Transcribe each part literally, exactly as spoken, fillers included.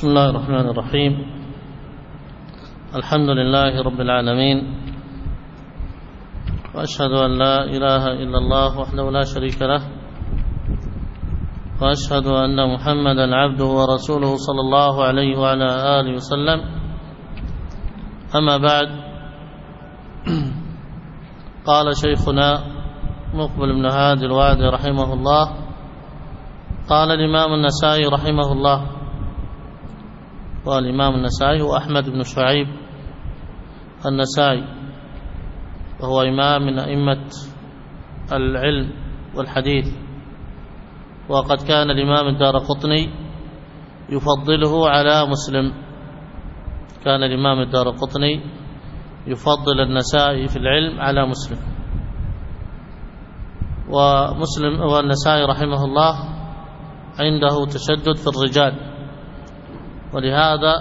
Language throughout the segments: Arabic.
بسم الله الرحمن الرحيم. الحمد لله رب العالمين، وأشهد أن لا إله إلا الله وحده لا شريك له، وأشهد أن محمدا عبده ورسوله صلى الله عليه وعلى آله وسلم. أما بعد، قال شيخنا مقبل بن هادي الوادي رحمه الله: قال الإمام النسائي رحمه الله. والإمام النسائي هو أحمد بن شعيب النسائي، وهو إمام من أئمة العلم والحديث، وقد كان الإمام الدارقطني يفضله على مسلم. كان الإمام الدارقطني يفضل النسائي في العلم على مسلم، ومسلم والنسائي رحمه الله عنده تشدد في الرجال، ولهذا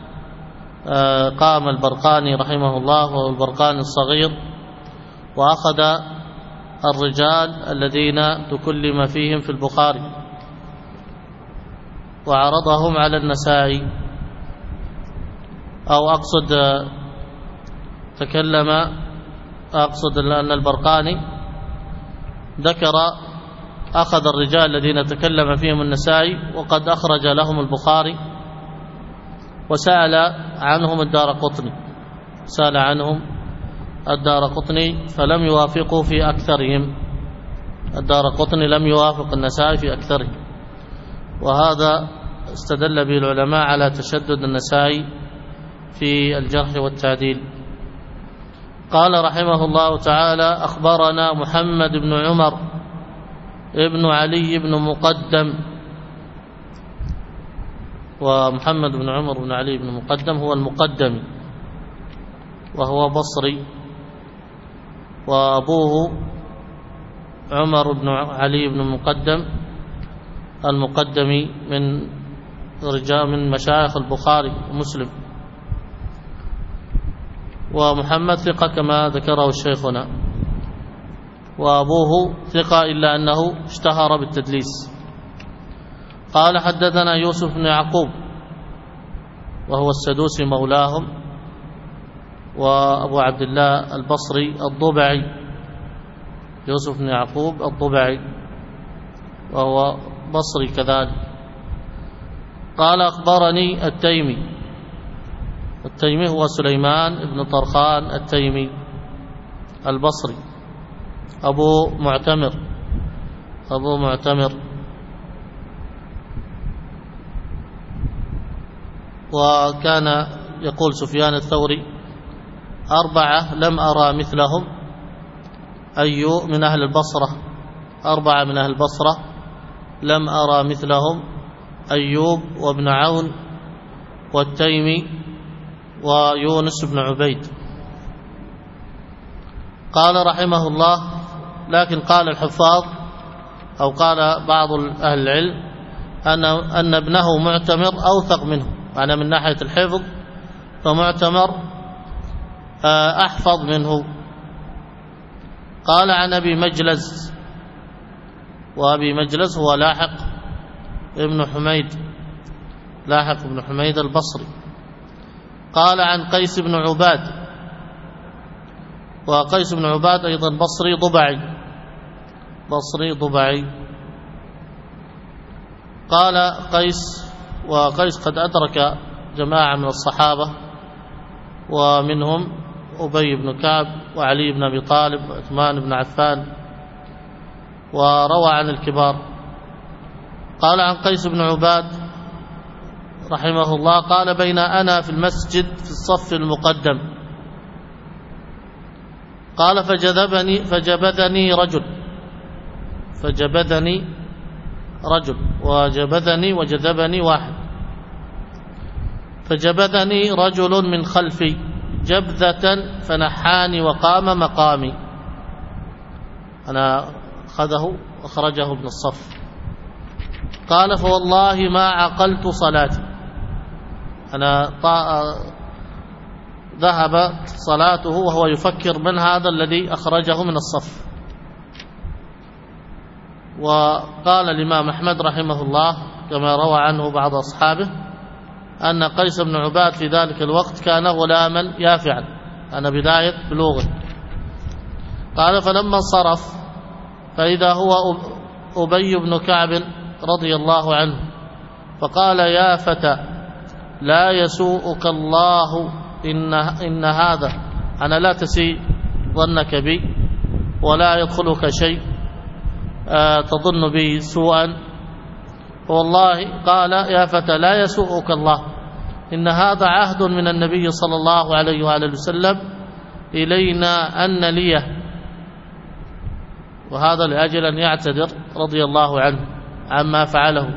قام البرقاني رحمه الله وهو البرقاني الصغير وأخذ الرجال الذين تكلم فيهم في البخاري وعرضهم على النسائي، أو أقصد تكلم أقصد أن البرقاني ذكر أخذ الرجال الذين تكلم فيهم النسائي وقد أخرج لهم البخاري، وسأل عنهم الدارقطني سأل عنهم الدارقطني فلم يوافقوا في أكثرهم. الدارقطني لم يوافق النسائي في أكثرهم، وهذا استدل به العلماء على تشدد النسائي في الجرح والتعديل. قال رحمه الله تعالى: أخبرنا محمد بن عمر ابن علي بن مقدم. ومحمد بن عمر بن علي بن مقدم هو المقدمي، وهو بصري، وأبوه عمر بن علي بن مقدم المقدمي من رجال من مشايخ البخاري ومسلم. ومحمد ثقة كما ذكره الشيخنا، وأبوه ثقة إلا أنه اشتهر بالتدليس. قال: حدثنا يوسف بن يعقوب وهو السدوسي مولاهم، وأبو عبد الله البصري الضبعي، يوسف بن يعقوب الضبعي وهو بصري كذلك. قال: أخبرني التيمي. التيمي هو سليمان بن طرخان التيمي البصري، أبو معتمر أبو معتمر وكان يقول سفيان الثوري: أربعة لم أرى مثلهم. أي من أهل البصرة؟ أربعة من أهل البصرة لم أرى مثلهم: أيوب وابن عون والتيمي ويونس بن عبيد. قال رحمه الله: لكن قال الحفاظ أو قال بعض أهل العلم أن أن ابنه معتمر أوثق منه، يعني من ناحية الحفظ فمعتمر أحفظ منه. قال عن أبي مجلز، وأبي مجلز هو لاحق ابن حميد لاحق ابن حميد البصري. قال عن قيس بن عباد، وقيس بن عباد أيضا بصري ضبعي بصري ضبعي قال قيس، وقيس قد أدرك جماعة من الصحابة، ومنهم أبي بن كعب وعلي بن أبي طالب وعثمان بن عفان، وروى عن الكبار. قال عن قيس بن عباد رحمه الله: قال: بين أنا في المسجد في الصف المقدم، قال: فجذبني فجبذني رجل فجبذني رجل وجبذني وجذبني واحد. فجبذني رجل من خلفي جبذة فنحاني وقام مقامي. أنا أخذه أخرجه ابن الصف. قال: فوالله ما عقلت صلاتي. أنا ذهب صلاته وهو يفكر من هذا الذي أخرجه من الصف. وقال الإمام أحمد رحمه الله كما روى عنه بعض أصحابه: أن قيس بن عباد في ذلك الوقت كان غلاما يافعا، أنا بداية بلوغه. قال فلما انصرف فإذا هو أبي بن كعب رضي الله عنه فقال يا فتى لا يسوءك الله إن, إن هذا، أنا لا تسيء ظنك بي ولا يدخلك شيء آه تظن بي سوءا، والله قال يا فتى لا يسوءك الله إن هذا عهد من النبي صلى الله عليه وآله وسلم إلينا أن ليه، وهذا لأجل أن يعتذر رضي الله عنه عما فعله.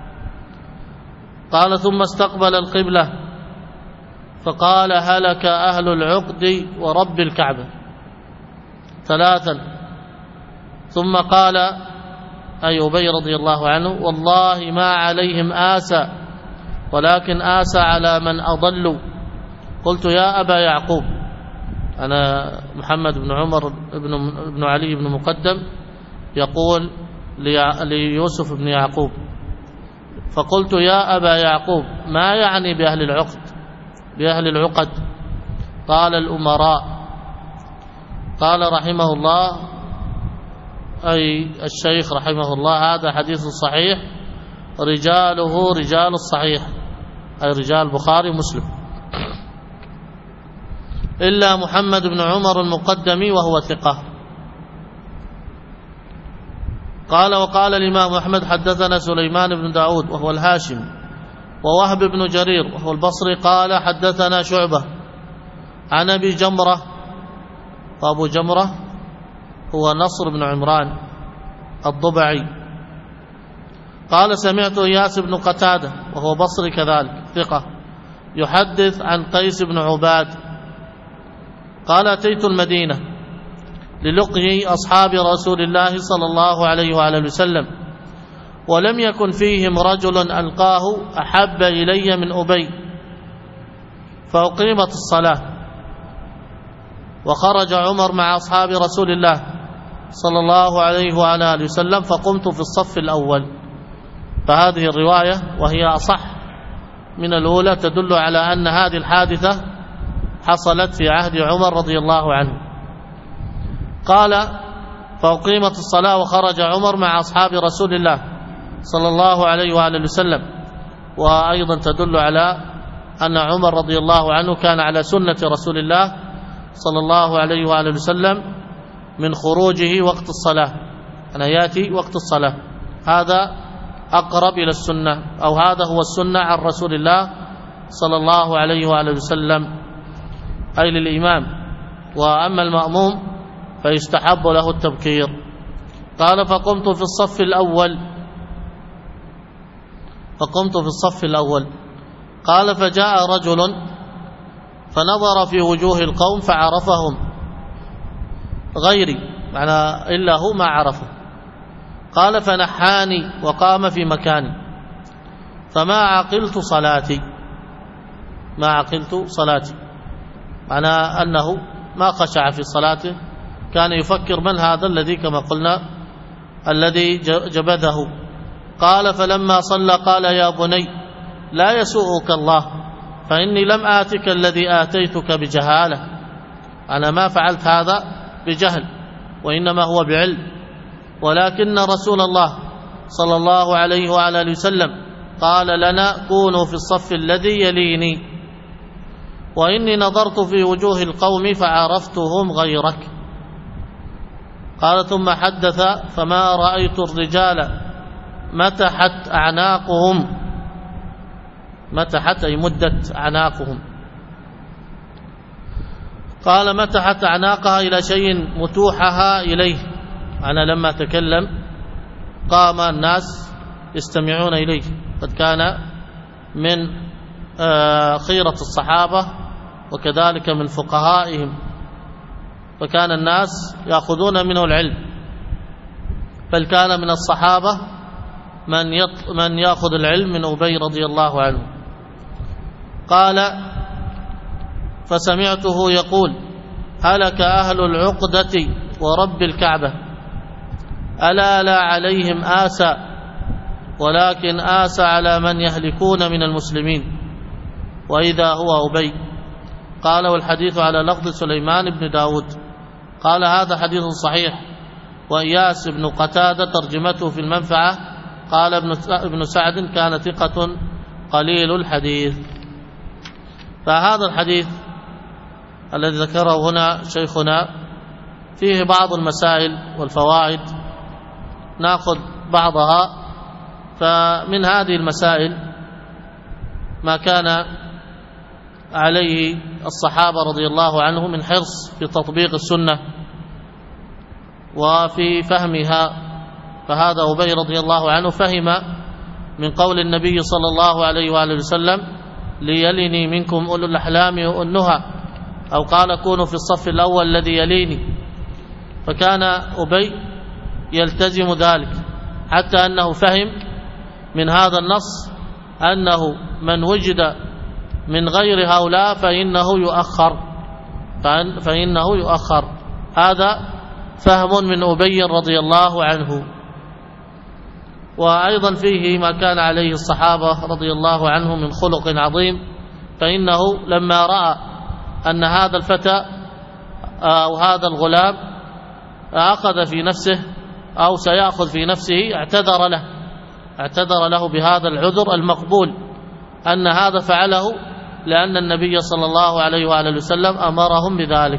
قال ثم استقبل القبلة فقال هلك أهل العقد ورب الكعبة ثلاثا، ثم قال أي أبي رضي الله عنه والله ما عليهم آسى ولكن آسى على من أضلوا. قلت يا أبا يعقوب، أنا محمد بن عمر بن, بن علي بن مقدم يقول ليوسف بن يعقوب، فقلت يا أبا يعقوب ما يعني بأهل العقد بأهل العقد؟ قال الأمراء. قال رحمه الله أي الشيخ رحمه الله هذا حديث صحيح رجاله رجال الصحيح، أي رجال البخاري ومسلم، إلا محمد بن عمر المقدمي وهو ثقة. قال وقال الإمام أحمد حدثنا سليمان بن داود وهو الهاشم، ووهب بن جرير وهو البصري قال حدثنا شعبة عن أبي جمرة، وأبو جمرة هو نصر بن عمران الضبعي قال سمعت إياس بن قتادة وهو بصري كذلك ثقة يحدث عن قيس بن عباد قال أتيت المدينة للقي أصحاب رسول الله صلى الله عليه وآله وسلم ولم يكن فيهم رجل ألقاه أحب إلي من أبي، فأقيمت الصلاة وخرج عمر مع أصحاب رسول الله صلى الله عليه وآله وسلم فقمت في الصف الأول. فهذه الرواية وهي أصح من الأولى تدل على أن هذه الحادثة حصلت في عهد عمر رضي الله عنه. قال فأقيمت الصلاة وخرج عمر مع أصحاب رسول الله صلى الله عليه وآله وسلم، وأيضا تدل على أن عمر رضي الله عنه كان على سنة رسول الله صلى الله عليه وآله وسلم من خروجه وقت الصلاة، أن يأتي وقت الصلاة، هذا أقرب إلى السنة أو هذا هو السنة عن رسول الله صلى الله عليه وآله وسلم أي للإمام. وأما المأموم فيستحب له التبكير. قال فقمت في الصف الأول فقمت في الصف الأول قال فجاء رجل فنظر في وجوه القوم فعرفهم غيري، معنى إلا هو ما عرفه. قال فنحاني وقام في مكاني فما عقلت صلاتي ما عقلت صلاتي معنى أنه ما خشع في صلاته، كان يفكر من هذا الذي كما قلنا الذي جبده. قال فلما صلى قال يا بني لا يسوءك الله فإني لم آتك الذي آتيتك بجهالة، أنا ما فعلت هذا بجهل وإنما هو بعلم، ولكن رسول الله صلى الله عليه وآله وسلم قال لنا كونوا في الصف الذي يليني، وإني نظرت في وجوه القوم فعرفتهم غيرك. قال ثم حدث فما رأيت الرجال متحت أعناقهم، متحت أي مدت أعناقهم، قال متحت أعناقها إلى شيء متوحها إليه، أنا لما تكلم قام الناس يستمعون إليه، قد كان من خيرة الصحابة وكذلك من فقهائهم، فكان الناس يأخذون منه العلم، بل كان من الصحابة من من يأخذ العلم من أبي رضي الله عنه. قال فسمعته يقول هلك أهل العقدة ورب الكعبة ألا لا عليهم آسى ولكن آسى على من يهلكون من المسلمين. وإذا هو أبي. قال والحديث على لفظ سليمان بن داود. قال هذا حديث صحيح. وإياس بن قتادة ترجمته في المنفعة قال ابن سعد كان ثقة قليل الحديث. فهذا الحديث الذي ذكره هنا شيخنا فيه بعض المسائل والفوائد، نأخذ بعضها. فمن هذه المسائل ما كان عليه الصحابة رضي الله عنهم من حرص في تطبيق السنة وفي فهمها. فهذا أبي رضي الله عنه فهم من قول النبي صلى الله عليه وآله وسلم ليلني منكم أولو الأحلام والنهى، أو قال كونوا في الصف الأول الذي يليني. فكان أبي يلتزم ذلك حتى أنه فهم من هذا النص أنه من وجد من غير هؤلاء فإنه يؤخر فإنه يؤخر هذا فهم من أبي رضي الله عنه. وأيضا فيه ما كان عليه الصحابة رضي الله عنهم من خلق عظيم. فإنه لما رأى أن هذا الفتى أو هذا الغلام أخذ في نفسه أو سيأخذ في نفسه اعتذر له اعتذر له بهذا العذر المقبول أن هذا فعله لأن النبي صلى الله عليه وآله وسلم أمرهم بذلك.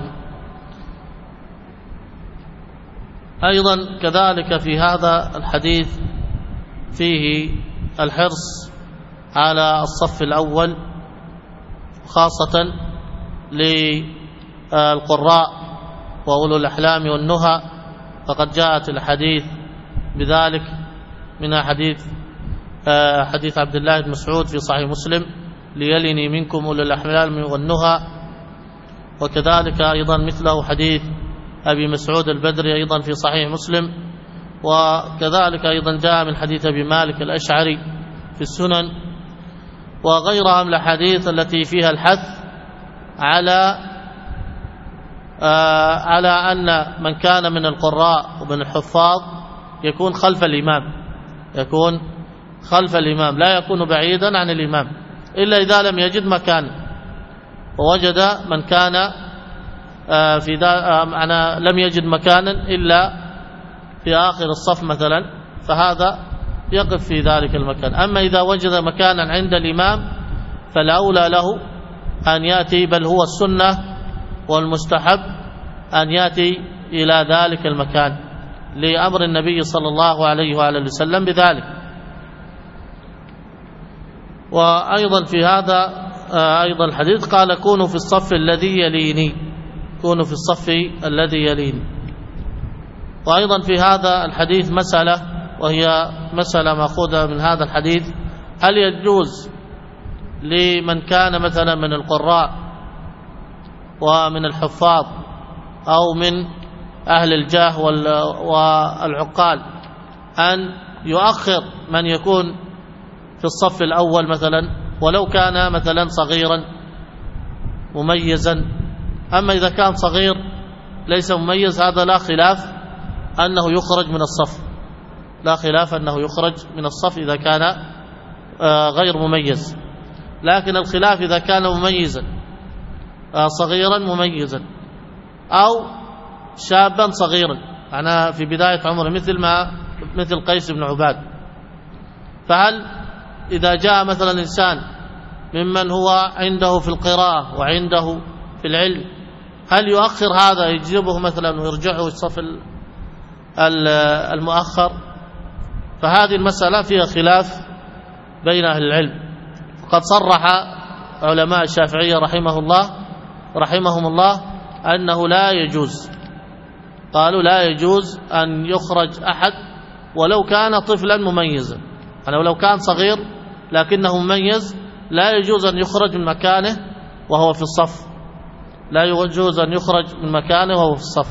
أيضا كذلك في هذا الحديث فيه الحرص على الصف الأول خاصة للقراء وأولو الأحلام والنهى، فقد جاءت الحديث بذلك من حديث حديث عبد الله بن مسعود في صحيح مسلم ليلني منكم أولو الأحلام والنهى. وكذلك أيضا مثله حديث أبي مسعود البدري أيضا في صحيح مسلم. وكذلك أيضا جاء من حديث أبي مالك الأشعري في السنن وغيرها من الحديث التي فيها الحث على آه على أن من كان من القراء ومن الحفاظ يكون خلف الإمام يكون خلف الإمام لا يكون بعيدا عن الإمام إلا إذا لم يجد مكان، ووجد من كان آه في آه معنا لم يجد مكانا إلا في آخر الصف مثلا، فهذا يقف في ذلك المكان. أما إذا وجد مكانا عند الإمام فالأولى له أن يأتي، بل هو السنة والمستحب أن يأتي إلى ذلك المكان لأمر النبي صلى الله عليه وآله وسلم بذلك. وأيضا في هذا أيضا الحديث قال كونوا في الصف الذي يليني كونوا في الصف الذي يليني. وأيضا في هذا الحديث مسألة، وهي مسألة مأخوذة من هذا الحديث: هل يجوز لمن كان مثلا من القراء ومن الحفاظ أو من أهل الجاه والعقال أن يؤخر من يكون في الصف الأول مثلا ولو كان مثلا صغيرا مميزا؟ أما إذا كان صغير ليس مميز هذا لا خلاف أنه يخرج من الصف لا خلاف أنه يخرج من الصف إذا كان غير مميز. لكن الخلاف إذا كان مميزا صغيرا مميزا أو شابا صغيرا، أنا في بداية عمره مثل ما مثل قيس بن عباد، فهل إذا جاء مثلا إنسان ممن هو عنده في القراءة وعنده في العلم هل يؤخر هذا يجذبه مثلا ويرجعه الصف المؤخر؟ فهذه المسألة فيها خلاف بين أهل العلم. قد صرح علماء الشافعية رحمه الله رحمهم الله أنه لا يجوز، قالوا لا يجوز أن يخرج أحد ولو كان طفلا مميزا، يعني ولو كان صغير لكنه مميز لا يجوز أن يخرج من مكانه وهو في الصف لا يجوز أن يخرج من مكانه وهو في الصف.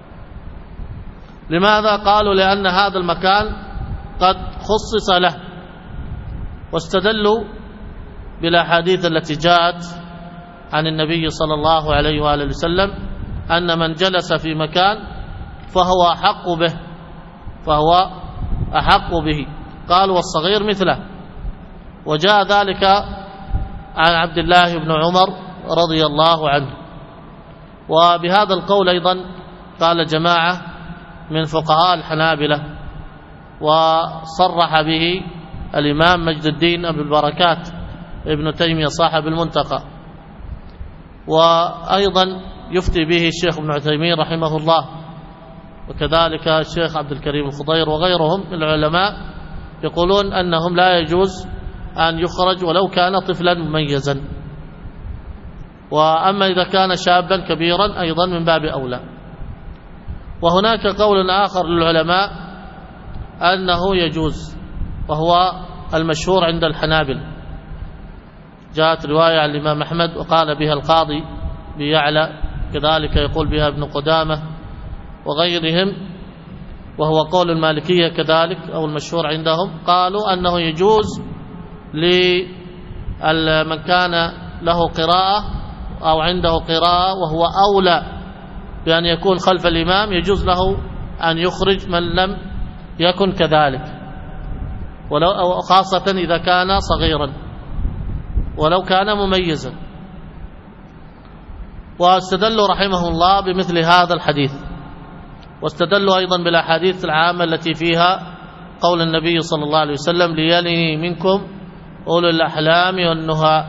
لماذا؟ قالوا لأن هذا المكان قد خصص له، واستدلوا بالأحاديث التي جاءت عن النبي صلى الله عليه وآله وسلم أن من جلس في مكان فهو أحق به فهو أحق به قال والصغير مثله. وجاء ذلك عن عبد الله بن عمر رضي الله عنه. وبهذا القول أيضا قال جماعة من فقهاء الحنابلة، وصرح به الإمام مجد الدين أبو البركات ابن تيمية صاحب المنتقى، وأيضا يفتي به الشيخ ابن عثيمين رحمه الله، وكذلك الشيخ عبد الكريم الخضير وغيرهم من العلماء يقولون أنهم لا يجوز أن يخرج ولو كان طفلا مميزا، وأما إذا كان شابا كبيرا أيضا من باب أولى. وهناك قول آخر للعلماء أنه يجوز، وهو المشهور عند الحنابل، جاءت رواية عن الإمام أحمد وقال بها القاضي بيعلى، كذلك يقول بها ابن قدامة وغيرهم، وهو قول المالكية كذلك أو المشهور عندهم، قالوا أنه يجوز لمن كان له قراءة أو عنده قراءة وهو أولى بأن يكون خلف الإمام، يجوز له أن يخرج من لم يكن كذلك، ولو خاصة إذا كان صغيرا ولو كان مميزا. واستدلوا رحمه الله بمثل هذا الحديث، واستدلوا أيضا بالأحاديث العامة التي فيها قول النبي صلى الله عليه وسلم: ليلني منكم أولو الأحلام والنهى.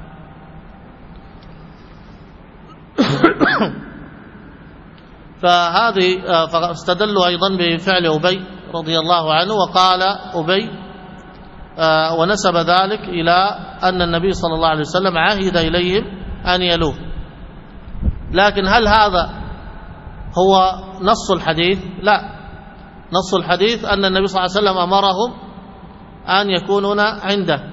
فهذه فاستدلوا أيضا بفعل أبي رضي الله عنه، وقال أبي ونسب ذلك إلى أن النبي صلى الله عليه وسلم عهد إليهم أن يلوه. لكن هل هذا هو نص الحديث؟ لا، نص الحديث أن النبي صلى الله عليه وسلم أمرهم أن يكونون عنده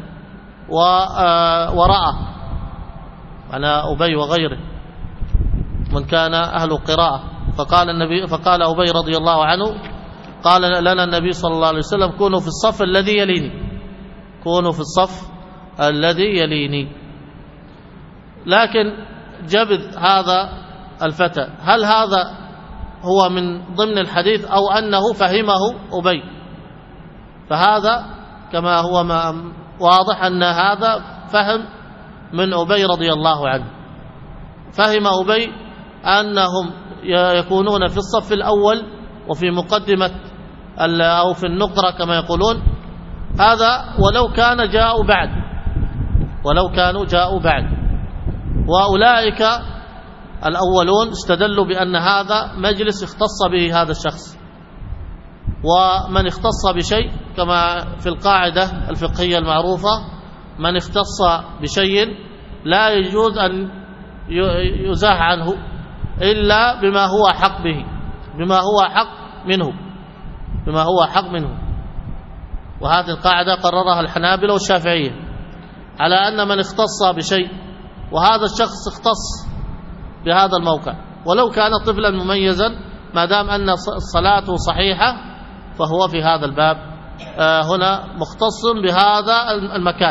ورأى على أبي وغيره من كان أهل قراءة. فقال النبي فقال أبي رضي الله عنه، قال لنا النبي صلى الله عليه وسلم: كونوا في الصف الذي يليني، كونوا في الصف الذي يليني. لكن جبذ هذا الفتى، هل هذا هو من ضمن الحديث أو أنه فهمه أبي؟ فهذا كما هو ما واضح أن هذا فهم من أبي رضي الله عنه، فهم أبي أنهم يكونون في الصف الأول وفي مقدمة أو في النقرة كما يقولون، هذا ولو كان جاءوا بعد، ولو كانوا جاءوا بعد. وأولئك الأولون استدلوا بأن هذا مجلس اختص به هذا الشخص، ومن اختص بشيء كما في القاعدة الفقهية المعروفة: من اختص بشيء لا يجوز أن يزاح عنه إلا بما هو حق به، بما هو حق منه، بما هو حق منه. وهذه القاعدة قررها الحنابلة والشافعية، على أن من اختص بشيء وهذا الشخص اختص بهذا الموقع ولو كان طفلا مميزا، ما دام أن صلاته صحيحة فهو في هذا الباب هنا مختص بهذا المكان.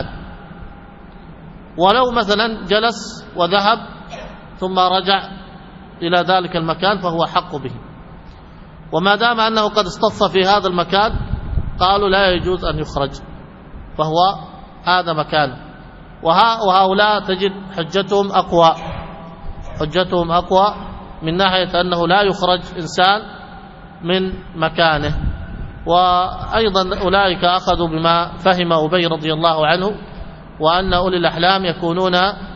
ولو مثلا جلس وذهب ثم رجع إلى ذلك المكان فهو حق به، وما دام أنه قد اصطف في هذا المكان قالوا لا يجوز أن يخرج، فهو هذا مكانه. وهؤلاء تجد حجتهم أقوى، حجتهم أقوى من ناحية أنه لا يخرج إنسان من مكانه. وأيضا أولئك أخذوا بما فهم أبي رضي الله عنه، وأن أولي الأحلام يكونون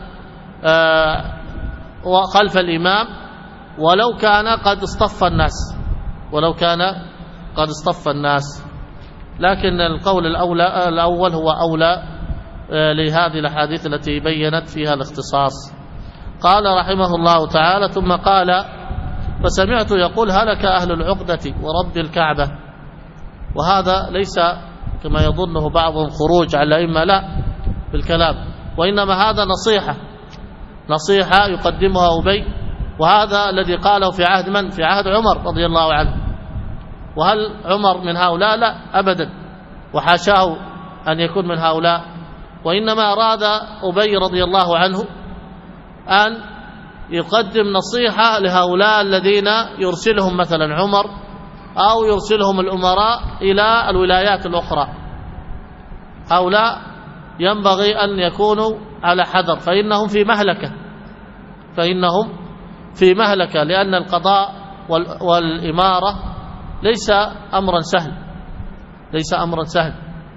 خلف الإمام ولو كان قد اصطف الناس، ولو كان قد اصطف الناس. لكن القول الأولى الأول هو أولى لهذه الأحاديث التي بينت فيها الاختصاص. قال رحمه الله تعالى: ثم قال: فسمعت يقول: هلك أهل العقدة ورب الكعبة. وهذا ليس كما يظنه بعضهم خروج على الأئمة، لا بالكلام، وإنما هذا نصيحة، نصيحة يقدمها أبي، وهذا الذي قاله في عهد من؟ في عهد عمر رضي الله عنه. وهل عمر من هؤلاء؟ لا أبدا، وحاشاه أن يكون من هؤلاء، وإنما أراد أبي رضي الله عنه أن يقدم نصيحة لهؤلاء الذين يرسلهم مثلا عمر أو يرسلهم الأمراء إلى الولايات الأخرى. هؤلاء ينبغي أن يكونوا على حذر، فإنهم في مهلكة فإنهم في مهلكة لأن القضاء والإمارة ليس أمرا سهل ليس أمرا سهل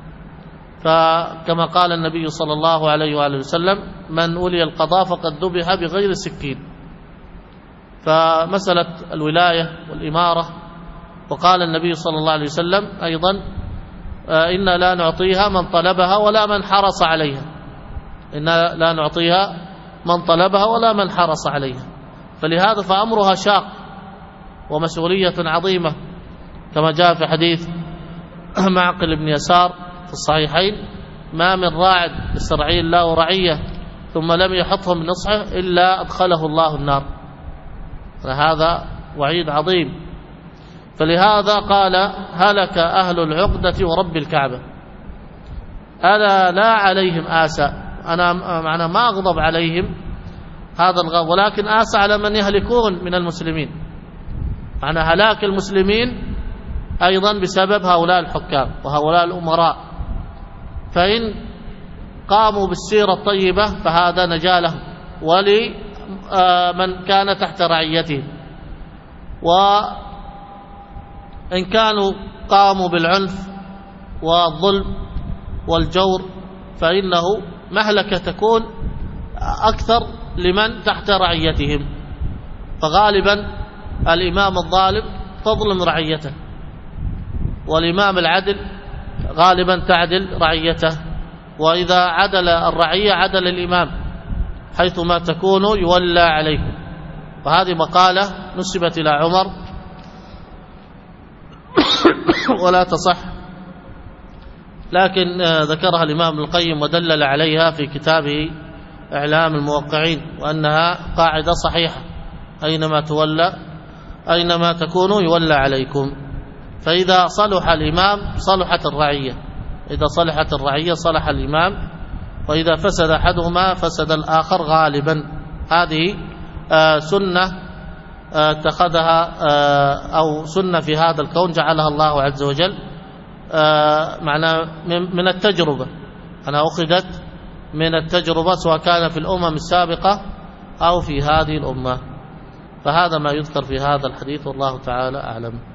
فكما قال النبي صلى الله عليه وآله وسلم: من ولي القضاء فقد ذبح بغير سكين. فمسألة الولاية والإمارة، وقال النبي صلى الله عليه وسلم أيضا: إنا لا نعطيها من طلبها ولا من حرص عليها إنا لا نعطيها من طلبها ولا من حرص عليها. فلهذا فأمرها شاق ومسؤولية عظيمة، كما جاء في حديث معقل بن يسار في الصحيحين: ما من راع يسترعي الله رعية ثم لم يحطهم بنصحه إلا أدخله الله النار. فهذا وعيد عظيم. فلهذا قال: هلك أهل العقدة ورب الكعبة. ألا لا عليهم آسى، أنا معنا ما أغضب عليهم هذا الغضب، ولكن آسى على من يهلكون من المسلمين، معنى هلاك المسلمين أيضا بسبب هؤلاء الحكام وهؤلاء الأمراء. فإن قاموا بالسيرة الطيبة فهذا نجا لهم ولمن كان تحت رعيتهم، وإن كانوا قاموا بالعنف والظلم والجور فإنه مهلكة تكون أكثر لمن تحت رعيتهم. فغالبا الإمام الظالم تظلم رعيته، والإمام العدل غالبا تعدل رعيته، وإذا عدل الرعية عدل الإمام، حيثما تكونوا يولى عليكم. وهذه مقالة نسبت إلى عمر ولا تصح، لكن ذكرها الإمام ابن القيم ودلل عليها في كتابه إعلام الموقعين، وأنها قاعدة صحيحة: أينما تولى أينما تكونوا يولى عليكم. فإذا صلح الإمام صلحت الرعية، إذا صلحت الرعية صلح الإمام، وإذا فسد أحدهما فسد الآخر غالبا. هذه سنة اتخذها أو سنة في هذا الكون جعلها الله عز وجل معنى من التجربة، أنا أخذت من التجربة سواء كان في الأمم السابقة أو في هذه الأمة. فهذا ما يذكر في هذا الحديث، والله تعالى أعلم.